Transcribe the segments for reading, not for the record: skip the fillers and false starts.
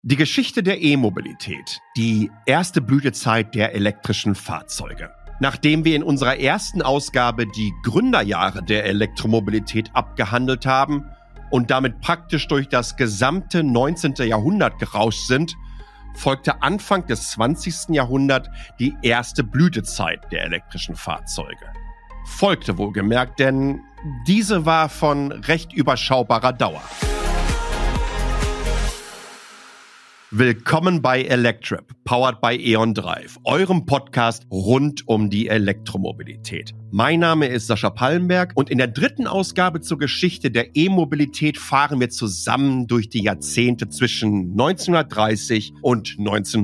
Die Geschichte der E-Mobilität, die erste Blütezeit der elektrischen Fahrzeuge. Nachdem wir in unserer ersten Ausgabe die Gründerjahre der Elektromobilität abgehandelt haben und damit praktisch durch das gesamte 19. Jahrhundert gerauscht sind, folgte Anfang des 20. Jahrhunderts die erste Blütezeit der elektrischen Fahrzeuge. Folgte wohlgemerkt, denn diese war von recht überschaubarer Dauer. Willkommen bei Electrip, powered by E.ON Drive, eurem Podcast rund um die Elektromobilität. Mein Name ist Sascha Pallenberg und in der dritten Ausgabe zur Geschichte der E-Mobilität fahren wir zusammen durch die Jahrzehnte zwischen 1930 und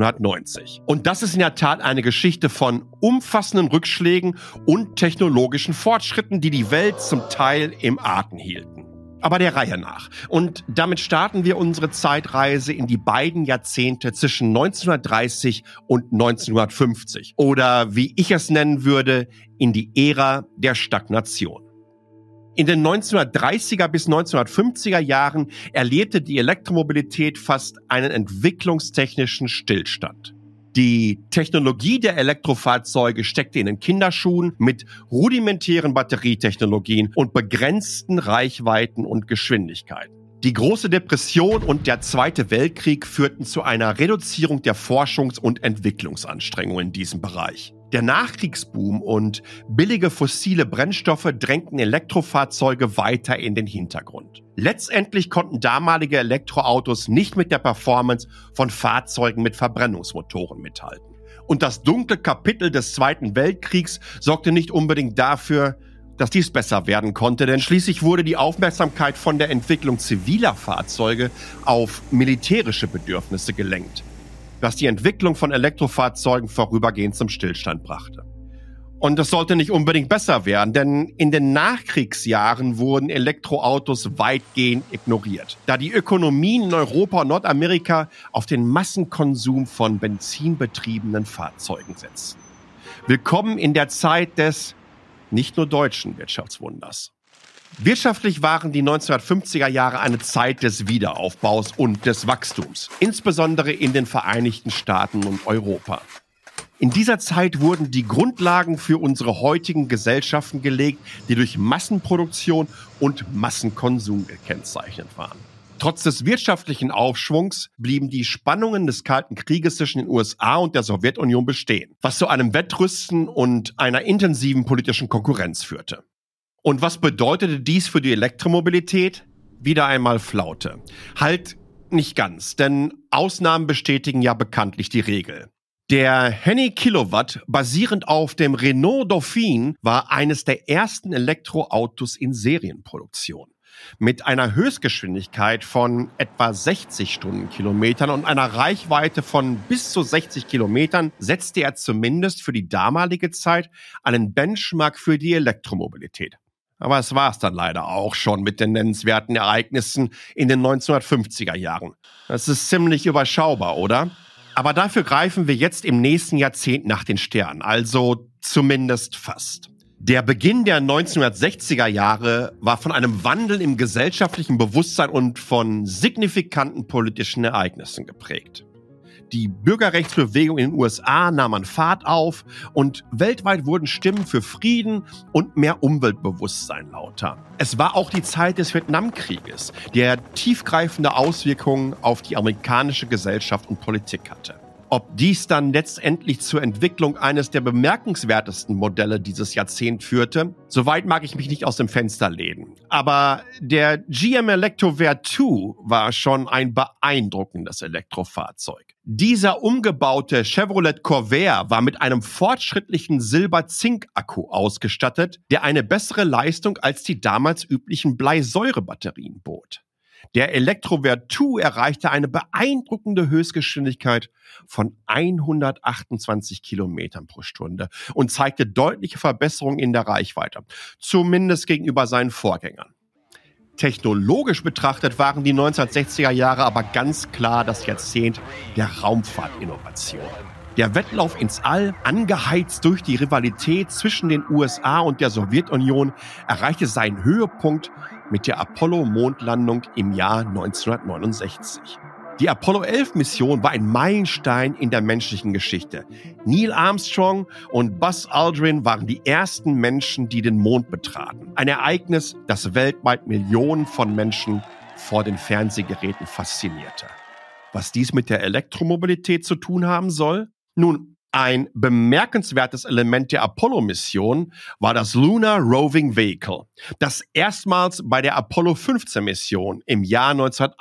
1990. Und das ist in der Tat eine Geschichte von umfassenden Rückschlägen und technologischen Fortschritten, die die Welt zum Teil im Atem hielten. Aber der Reihe nach. Und damit starten wir unsere Zeitreise in die beiden Jahrzehnte zwischen 1930 und 1950. Oder wie ich es nennen würde, in die Ära der Stagnation. In den 1930er bis 1950er Jahren erlebte die Elektromobilität fast einen entwicklungstechnischen Stillstand. Die Technologie der Elektrofahrzeuge steckte in den Kinderschuhen mit rudimentären Batterietechnologien und begrenzten Reichweiten und Geschwindigkeiten. Die große Depression und der Zweite Weltkrieg führten zu einer Reduzierung der Forschungs- und Entwicklungsanstrengungen in diesem Bereich. Der Nachkriegsboom und billige fossile Brennstoffe drängten Elektrofahrzeuge weiter in den Hintergrund. Letztendlich konnten damalige Elektroautos nicht mit der Performance von Fahrzeugen mit Verbrennungsmotoren mithalten. Und das dunkle Kapitel des Zweiten Weltkriegs sorgte nicht unbedingt dafür, dass dies besser werden konnte, denn schließlich wurde die Aufmerksamkeit von der Entwicklung ziviler Fahrzeuge auf militärische Bedürfnisse gelenkt, was die Entwicklung von Elektrofahrzeugen vorübergehend zum Stillstand brachte. Und das sollte nicht unbedingt besser werden, denn in den Nachkriegsjahren wurden Elektroautos weitgehend ignoriert, da die Ökonomien in Europa und Nordamerika auf den Massenkonsum von benzinbetriebenen Fahrzeugen setzten. Willkommen in der Zeit des nicht nur deutschen Wirtschaftswunders. Wirtschaftlich waren die 1950er Jahre eine Zeit des Wiederaufbaus und des Wachstums, insbesondere in den Vereinigten Staaten und Europa. In dieser Zeit wurden die Grundlagen für unsere heutigen Gesellschaften gelegt, die durch Massenproduktion und Massenkonsum gekennzeichnet waren. Trotz des wirtschaftlichen Aufschwungs blieben die Spannungen des Kalten Krieges zwischen den USA und der Sowjetunion bestehen, was zu einem Wettrüsten und einer intensiven politischen Konkurrenz führte. Und was bedeutete dies für die Elektromobilität? Wieder einmal Flaute. Halt nicht ganz, denn Ausnahmen bestätigen ja bekanntlich die Regel. Der Henny Kilowatt, basierend auf dem Renault Dauphine, war eines der ersten Elektroautos in Serienproduktion. Mit einer Höchstgeschwindigkeit von etwa 60 Stundenkilometern und einer Reichweite von bis zu 60 Kilometern setzte er zumindest für die damalige Zeit einen Benchmark für die Elektromobilität. Aber es war es dann leider auch schon mit den nennenswerten Ereignissen in den 1950er Jahren. Das ist ziemlich überschaubar, oder? Aber dafür greifen wir jetzt im nächsten Jahrzehnt nach den Sternen, also zumindest fast. Der Beginn der 1960er Jahre war von einem Wandel im gesellschaftlichen Bewusstsein und von signifikanten politischen Ereignissen geprägt. Die Bürgerrechtsbewegung in den USA nahm an Fahrt auf und weltweit wurden Stimmen für Frieden und mehr Umweltbewusstsein lauter. Es war auch die Zeit des Vietnamkrieges, der tiefgreifende Auswirkungen auf die amerikanische Gesellschaft und Politik hatte. Ob dies dann letztendlich zur Entwicklung eines der bemerkenswertesten Modelle dieses Jahrzehnts führte, soweit mag ich mich nicht aus dem Fenster lehnen. Aber der GM Electrover 2 war schon ein beeindruckendes Elektrofahrzeug. Dieser umgebaute Chevrolet Corvair war mit einem fortschrittlichen Silber-Zink-Akku ausgestattet, der eine bessere Leistung als die damals üblichen Bleisäurebatterien bot. Der Electrover 2 erreichte eine beeindruckende Höchstgeschwindigkeit von 128 Kilometern pro Stunde und zeigte deutliche Verbesserungen in der Reichweite, zumindest gegenüber seinen Vorgängern. Technologisch betrachtet waren die 1960er Jahre aber ganz klar das Jahrzehnt der Raumfahrtinnovation. Der Wettlauf ins All, angeheizt durch die Rivalität zwischen den USA und der Sowjetunion, erreichte seinen Höhepunkt mit der Apollo-Mondlandung im Jahr 1969. Die Apollo-11-Mission war ein Meilenstein in der menschlichen Geschichte. Neil Armstrong und Buzz Aldrin waren die ersten Menschen, die den Mond betraten. Ein Ereignis, das weltweit Millionen von Menschen vor den Fernsehgeräten faszinierte. Was dies mit der Elektromobilität zu tun haben soll? Nun, ein bemerkenswertes Element der Apollo-Mission war das Lunar Roving Vehicle, das erstmals bei der Apollo-15-Mission im Jahr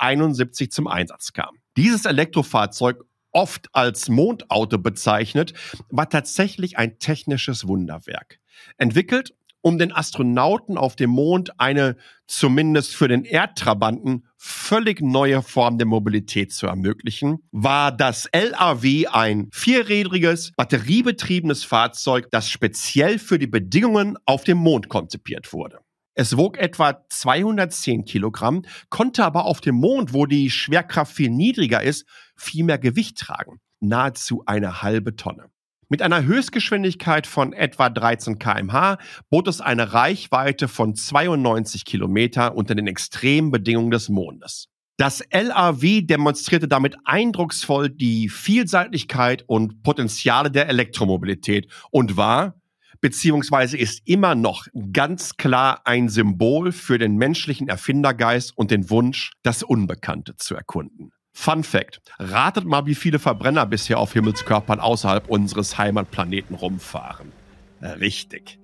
1971 zum Einsatz kam. Dieses Elektrofahrzeug, oft als Mondauto bezeichnet, war tatsächlich ein technisches Wunderwerk. Entwickelt, um den Astronauten auf dem Mond eine, zumindest für den Erdtrabanten, völlig neue Form der Mobilität zu ermöglichen, war das LRV ein vierrädriges, batteriebetriebenes Fahrzeug, das speziell für die Bedingungen auf dem Mond konzipiert wurde. Es wog etwa 210 Kilogramm, konnte aber auf dem Mond, wo die Schwerkraft viel niedriger ist, viel mehr Gewicht tragen, nahezu eine halbe Tonne. Mit einer Höchstgeschwindigkeit von etwa 13 km/h bot es eine Reichweite von 92 Kilometer unter den extremen Bedingungen des Mondes. Das LRV demonstrierte damit eindrucksvoll die Vielseitigkeit und Potenziale der Elektromobilität und war, beziehungsweise ist immer noch ganz klar ein Symbol für den menschlichen Erfindergeist und den Wunsch, das Unbekannte zu erkunden. Fun Fact: Ratet mal, wie viele Verbrenner bisher auf Himmelskörpern außerhalb unseres Heimatplaneten rumfahren. Richtig.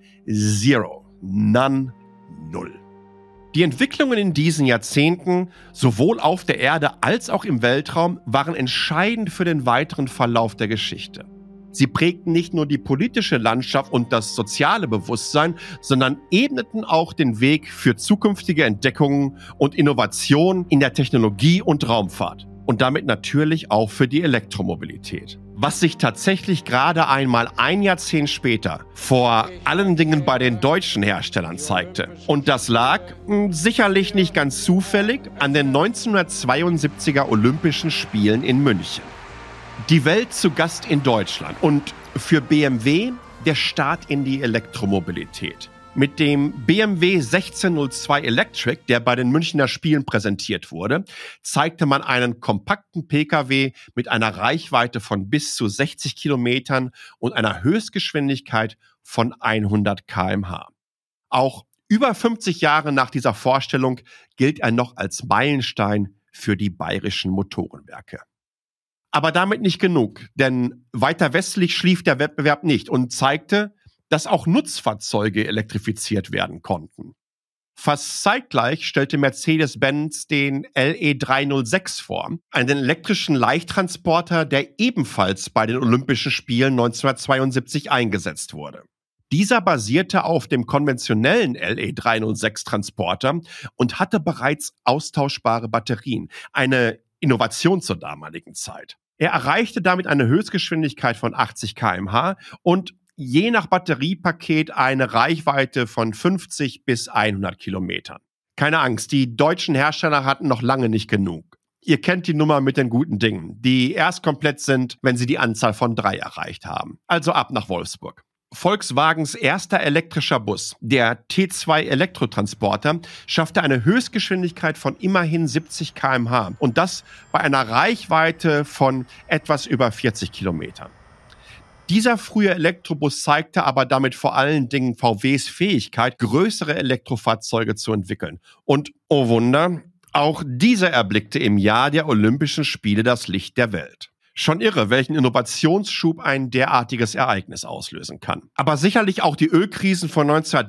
0. None. 0. Die Entwicklungen in diesen Jahrzehnten, sowohl auf der Erde als auch im Weltraum, waren entscheidend für den weiteren Verlauf der Geschichte. Sie prägten nicht nur die politische Landschaft und das soziale Bewusstsein, sondern ebneten auch den Weg für zukünftige Entdeckungen und Innovationen in der Technologie und Raumfahrt. Und damit natürlich auch für die Elektromobilität. Was sich tatsächlich gerade einmal ein Jahrzehnt später vor allen Dingen bei den deutschen Herstellern zeigte. Und das lag sicherlich nicht ganz zufällig an den 1972er Olympischen Spielen in München. Die Welt zu Gast in Deutschland und für BMW der Start in die Elektromobilität. Mit dem BMW 1602 Electric, der bei den Münchner Spielen präsentiert wurde, zeigte man einen kompakten Pkw mit einer Reichweite von bis zu 60 Kilometern und einer Höchstgeschwindigkeit von 100 km/h. Auch über 50 Jahre nach dieser Vorstellung gilt er noch als Meilenstein für die bayerischen Motorenwerke. Aber damit nicht genug, denn weiter westlich schlief der Wettbewerb nicht und zeigte, dass auch Nutzfahrzeuge elektrifiziert werden konnten. Fast zeitgleich stellte Mercedes-Benz den LE 306 vor, einen elektrischen Leichttransporter, der ebenfalls bei den Olympischen Spielen 1972 eingesetzt wurde. Dieser basierte auf dem konventionellen LE 306 Transporter und hatte bereits austauschbare Batterien, eine Innovation zur damaligen Zeit. Er erreichte damit eine Höchstgeschwindigkeit von 80 km/h und je nach Batteriepaket eine Reichweite von 50 bis 100 Kilometern. Keine Angst, die deutschen Hersteller hatten noch lange nicht genug. Ihr kennt die Nummer mit den guten Dingen, die erst komplett sind, wenn sie die Anzahl von 3 erreicht haben. Also ab nach Wolfsburg. Volkswagens erster elektrischer Bus, der T2 Elektrotransporter, schaffte eine Höchstgeschwindigkeit von immerhin 70 km/h und das bei einer Reichweite von etwas über 40 Kilometern. Dieser frühe Elektrobus zeigte aber damit vor allen Dingen VWs Fähigkeit, größere Elektrofahrzeuge zu entwickeln. Und, oh Wunder, auch dieser erblickte im Jahr der Olympischen Spiele das Licht der Welt. Schon irre, welchen Innovationsschub ein derartiges Ereignis auslösen kann. Aber sicherlich auch die Ölkrisen von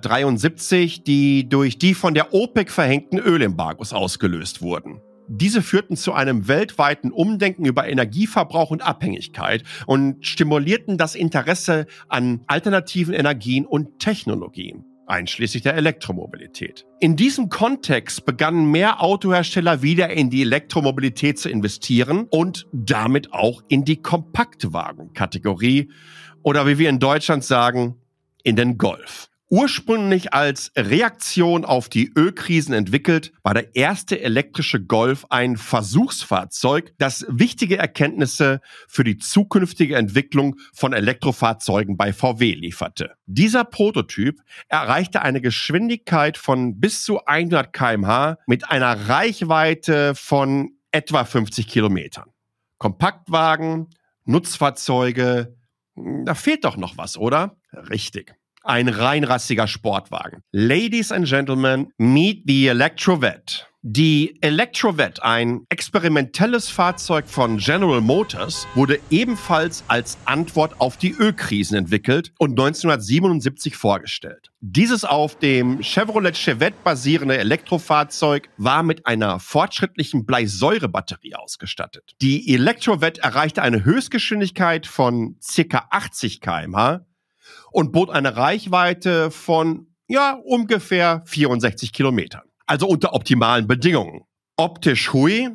1973, die durch die von der OPEC verhängten Ölembargos ausgelöst wurden. Diese führten zu einem weltweiten Umdenken über Energieverbrauch und Abhängigkeit und stimulierten das Interesse an alternativen Energien und Technologien, einschließlich der Elektromobilität. In diesem Kontext begannen mehr Autohersteller wieder in die Elektromobilität zu investieren und damit auch in die Kompaktwagen-Kategorie oder wie wir in Deutschland sagen, in den Golf. Ursprünglich als Reaktion auf die Ölkrisen entwickelt, war der erste elektrische Golf ein Versuchsfahrzeug, das wichtige Erkenntnisse für die zukünftige Entwicklung von Elektrofahrzeugen bei VW lieferte. Dieser Prototyp erreichte eine Geschwindigkeit von bis zu 100 km/h mit einer Reichweite von etwa 50 Kilometern. Kompaktwagen, Nutzfahrzeuge, da fehlt doch noch was, oder? Richtig. Ein reinrassiger Sportwagen. Ladies and Gentlemen, meet the Electrovette. Die Electrovette, ein experimentelles Fahrzeug von General Motors, wurde ebenfalls als Antwort auf die Ölkrisen entwickelt und 1977 vorgestellt. Dieses auf dem Chevrolet Chevette basierende Elektrofahrzeug war mit einer fortschrittlichen Bleisäurebatterie ausgestattet. Die Electrovette erreichte eine Höchstgeschwindigkeit von ca. 80 km/h und bot eine Reichweite von ungefähr 64 Kilometern. Also unter optimalen Bedingungen. Optisch hui,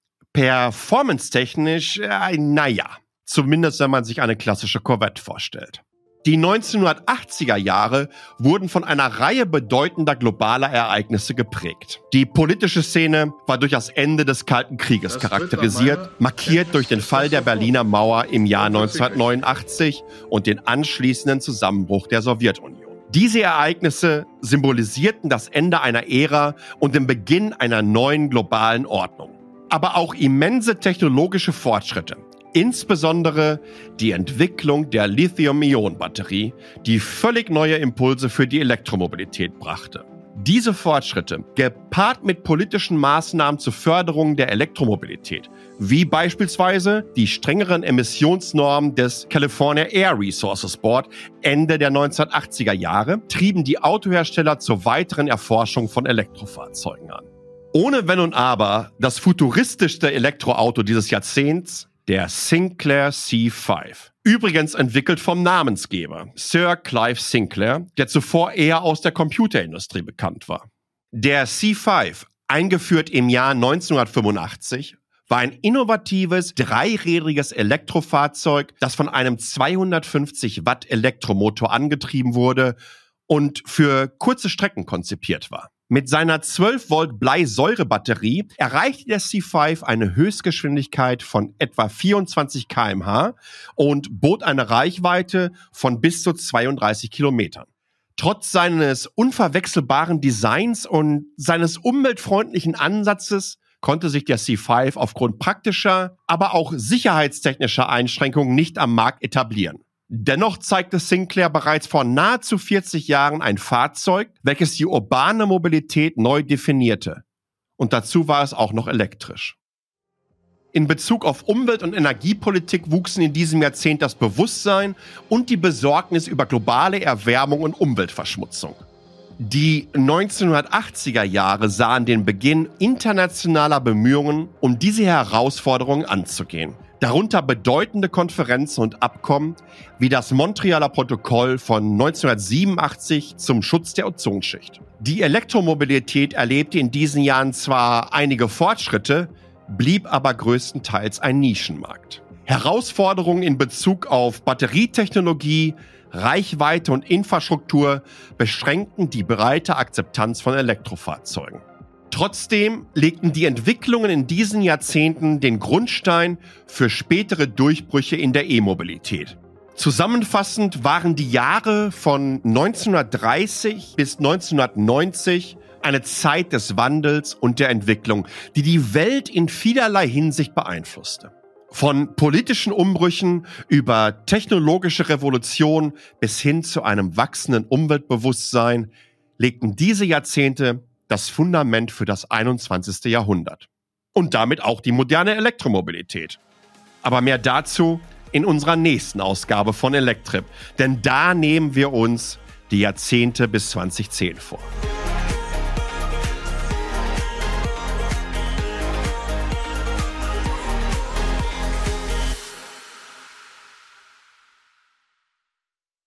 performance-technisch, zumindest wenn man sich eine klassische Corvette vorstellt. Die 1980er Jahre wurden von einer Reihe bedeutender globaler Ereignisse geprägt. Die politische Szene war durch das Ende des Kalten Krieges charakterisiert, markiert durch den Fall der Berliner Mauer im Jahr 1989 und den anschließenden Zusammenbruch der Sowjetunion. Diese Ereignisse symbolisierten das Ende einer Ära und den Beginn einer neuen globalen Ordnung. Aber auch immense technologische Fortschritte, insbesondere die Entwicklung der Lithium-Ionen-Batterie, die völlig neue Impulse für die Elektromobilität brachte. Diese Fortschritte, gepaart mit politischen Maßnahmen zur Förderung der Elektromobilität, wie beispielsweise die strengeren Emissionsnormen des California Air Resources Board Ende der 1980er Jahre, trieben die Autohersteller zur weiteren Erforschung von Elektrofahrzeugen an. Ohne Wenn und Aber, das futuristischste Elektroauto dieses Jahrzehnts, der Sinclair C5. Übrigens entwickelt vom Namensgeber, Sir Clive Sinclair, der zuvor eher aus der Computerindustrie bekannt war. Der C5, eingeführt im Jahr 1985, war ein innovatives, dreirädriges Elektrofahrzeug, das von einem 250 Watt Elektromotor angetrieben wurde und für kurze Strecken konzipiert war. Mit seiner 12 Volt Bleisäurebatterie erreichte der C5 eine Höchstgeschwindigkeit von etwa 24 km/h und bot eine Reichweite von bis zu 32 Kilometern. Trotz seines unverwechselbaren Designs und seines umweltfreundlichen Ansatzes konnte sich der C5 aufgrund praktischer, aber auch sicherheitstechnischer Einschränkungen nicht am Markt etablieren. Dennoch zeigte Sinclair bereits vor nahezu 40 Jahren ein Fahrzeug, welches die urbane Mobilität neu definierte. Und dazu war es auch noch elektrisch. In Bezug auf Umwelt- und Energiepolitik wuchsen in diesem Jahrzehnt das Bewusstsein und die Besorgnis über globale Erwärmung und Umweltverschmutzung. Die 1980er Jahre sahen den Beginn internationaler Bemühungen, um diese Herausforderungen anzugehen. Darunter bedeutende Konferenzen und Abkommen wie das Montrealer Protokoll von 1987 zum Schutz der Ozonschicht. Die Elektromobilität erlebte in diesen Jahren zwar einige Fortschritte, blieb aber größtenteils ein Nischenmarkt. Herausforderungen in Bezug auf Batterietechnologie, Reichweite und Infrastruktur beschränkten die breite Akzeptanz von Elektrofahrzeugen. Trotzdem legten die Entwicklungen in diesen Jahrzehnten den Grundstein für spätere Durchbrüche in der E-Mobilität. Zusammenfassend waren die Jahre von 1930 bis 1990 eine Zeit des Wandels und der Entwicklung, die die Welt in vielerlei Hinsicht beeinflusste. Von politischen Umbrüchen über technologische Revolution bis hin zu einem wachsenden Umweltbewusstsein legten diese Jahrzehnte das Fundament für das 21. Jahrhundert. Und damit auch die moderne Elektromobilität. Aber mehr dazu in unserer nächsten Ausgabe von Electrip, denn da nehmen wir uns die Jahrzehnte bis 2010 vor.